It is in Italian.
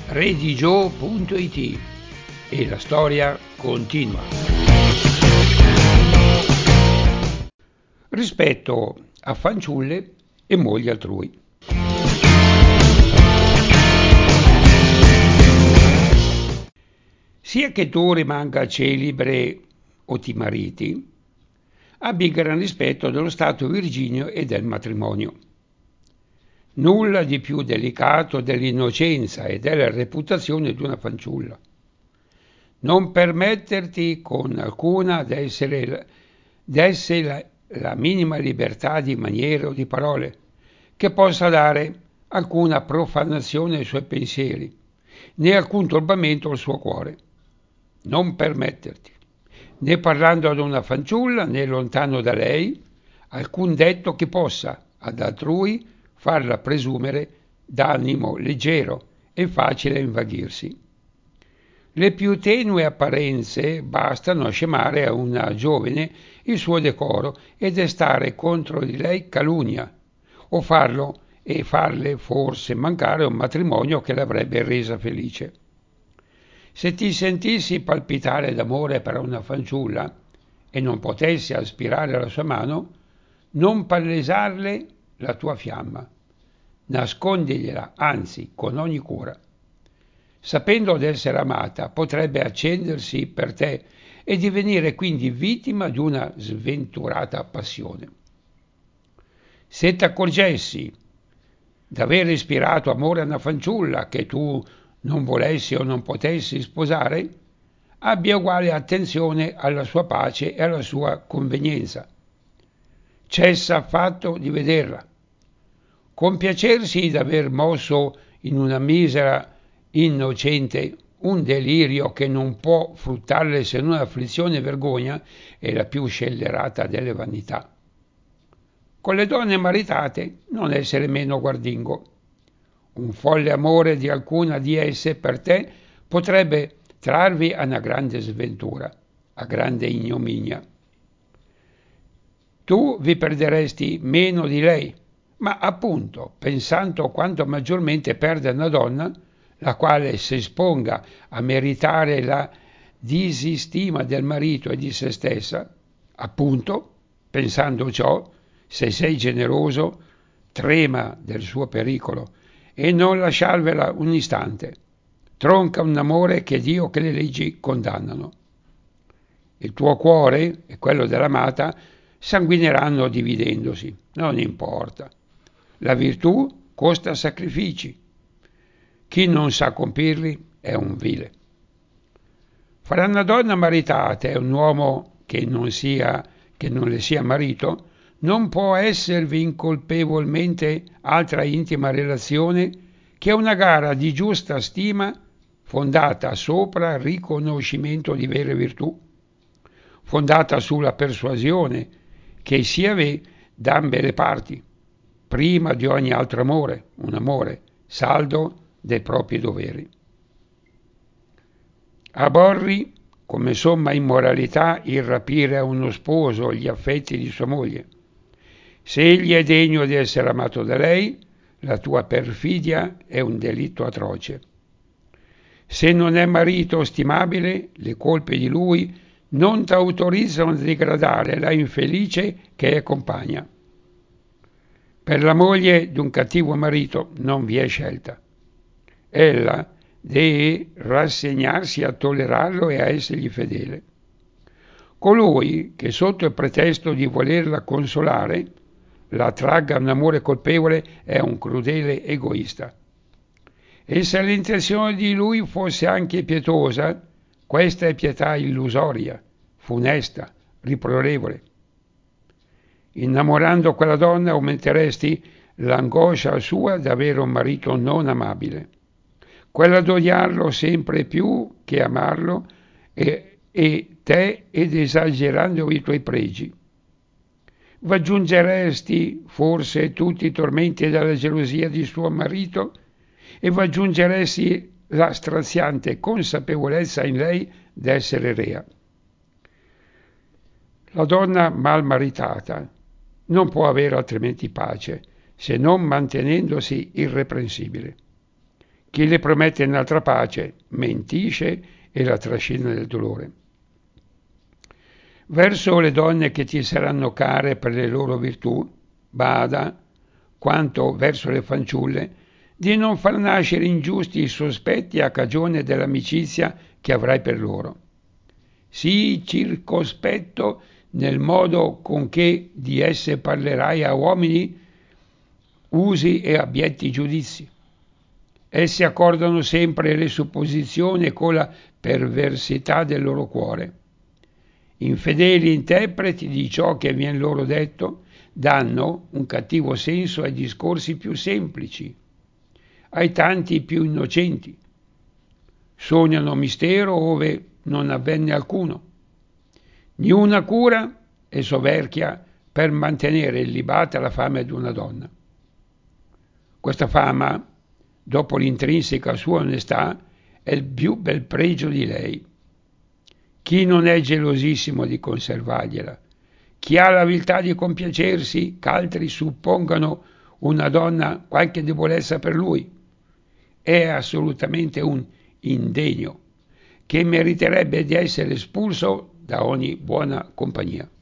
redigio.it e la storia continua. Rispetto a fanciulle e mogli altrui. Sia che tu rimanga celibre o ti mariti, abbi gran rispetto dello stato virgineo e del matrimonio. Nulla di più delicato dell'innocenza e della reputazione di una fanciulla. Non permetterti con alcuna d'essere la minima libertà di maniere o di parole che possa dare alcuna profanazione ai suoi pensieri, né alcun turbamento al suo cuore. Non permetterti, né parlando ad una fanciulla né lontano da lei, alcun detto che possa ad altrui farla presumere d'animo leggero e facile a invaghirsi. Le più tenue apparenze bastano a scemare a una giovine il suo decoro e destare contro di lei calunnia, o farle forse mancare un matrimonio che l'avrebbe resa felice. Se ti sentissi palpitare d'amore per una fanciulla e non potessi aspirare alla sua mano, non palesarle la tua fiamma, nascondigliela anzi con ogni cura. Sapendo d'essere amata, potrebbe accendersi per te e divenire quindi vittima di una sventurata passione. Se t'accorgessi d'aver ispirato amore a una fanciulla che tu non volessi o non potessi sposare, abbia uguale attenzione alla sua pace e alla sua convenienza. Cessa affatto di vederla. Compiacersi d'aver mosso in una misera innocente un delirio che non può fruttarle se non afflizione e vergogna è la più scellerata delle vanità. Con le donne maritate non essere meno guardingo. Un folle amore di alcuna di esse per te potrebbe trarvi a una grande sventura, a grande ignominia. Tu vi perderesti meno di lei, ma appunto, pensando quanto maggiormente perde una donna, la quale si esponga a meritare la disistima del marito e di se stessa, appunto, pensando ciò, se sei generoso, trema del suo pericolo e non lasciarvela un istante. Tronca un amore che Dio che le leggi condannano. Il tuo cuore e quello dell'amata sanguineranno dividendosi, non importa. La virtù costa sacrifici. Chi non sa compirli è un vile. Fra una donna maritata e un uomo che non le sia marito, non può esservi incolpevolmente altra intima relazione che una gara di giusta stima fondata sopra riconoscimento di vere virtù, fondata sulla persuasione che si ave d'ambe le parti, prima di ogni altro amore, un amore saldo dei propri doveri. Aborri come somma immoralità il rapire a uno sposo gli affetti di sua moglie. Se egli è degno di essere amato da lei, la tua perfidia è un delitto atroce. Se non è marito stimabile, le colpe di lui non t'autorizzano a degradare la infelice che è compagna. Per la moglie di un cattivo marito non vi è scelta. Ella deve rassegnarsi a tollerarlo e a essergli fedele. Colui che sotto il pretesto di volerla consolare la tragga un amore colpevole è un crudele egoista. E se l'intenzione di lui fosse anche pietosa, questa è pietà illusoria, funesta, riprovevole. Innamorando quella donna aumenteresti l'angoscia sua d'avere un marito non amabile, quella d'odiarlo sempre più che amarlo e te ed esagerando i tuoi pregi. V'aggiungeresti forse tutti i tormenti della gelosia di suo marito e v'aggiungeresti la straziante consapevolezza in lei d'essere rea. La donna mal maritata non può avere altrimenti pace se non mantenendosi irreprensibile. Chi le promette un'altra pace mentisce e la trascina nel dolore. Verso le donne che ti saranno care per le loro virtù, bada, quanto verso le fanciulle, di non far nascere ingiusti sospetti a cagione dell'amicizia che avrai per loro. Sii circospetto nel modo con che di esse parlerai a uomini, usi e abietti giudizi. Essi accordano sempre le supposizioni con la perversità del loro cuore. Infedeli interpreti di ciò che viene loro detto danno un cattivo senso ai discorsi più semplici, ai tanti più innocenti. Sognano mistero ove non avvenne alcuno. Niuna cura e soverchia per mantenere illibata la fama di una donna. Questa fama, dopo l'intrinseca sua onestà, è il più bel pregio di lei. Chi non è gelosissimo di conservargliela? Chi ha la viltà di compiacersi che altri suppongano una donna qualche debolezza per lui? È assolutamente un indegno che meriterebbe di essere espulso da ogni buona compagnia.